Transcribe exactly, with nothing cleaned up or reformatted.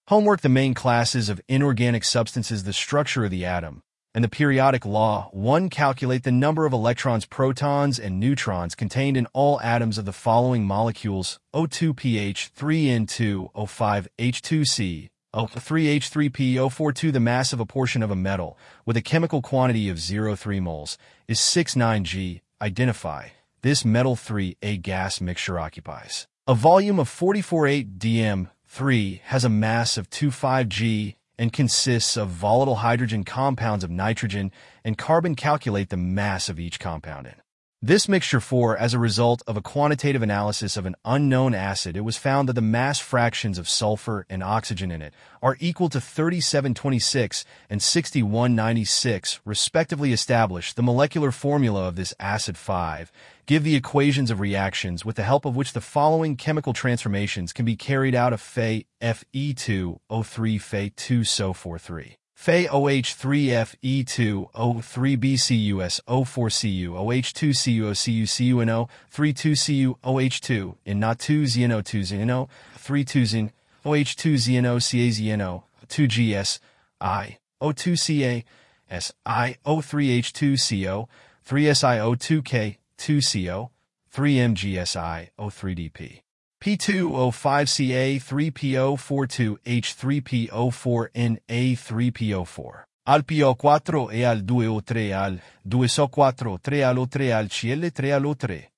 Homework: the main classes of inorganic substances, the structure of the atom, and the periodic law. one. Calculate the number of electrons, protons, and neutrons contained in all atoms of the following molecules: O two P H, three N two, O five H two C, O three H three P, O four two. The mass of a portion of a metal with a chemical quantity of zero point three moles is six nine G. Identify this metal. three. A gas mixture occupies a volume of forty-four point eight D M. three. Has a mass of two point five G and consists of volatile hydrogen compounds of nitrogen and carbon. Calculate the mass of each compound in this mixture. four. As a result of a quantitative analysis of an unknown acid, it was found that the mass fractions of sulfur and oxygen in it are equal to thirty-seven twenty-six and sixty-one ninety-six, respectively. Establish the molecular formula of this acid. five. Give the equations of reactions with the help of which the following chemical transformations can be carried out of Fe F E two O three Fe two S O four three. Fe O H three F E two O three B C U S O four C U O H two C U O C U C U N O three two C U O H two in not two Z N O two Z N O three two Z N O H two Z N O C A Z N O two G S I O two C A S I O three H two C O three S I O two K two C O three M G S I O three D P P two O five C A three P O four two H three P O four N A three P O four. Al P O four e al due O tre al due S O four tre al O tre al C L tre al O tre.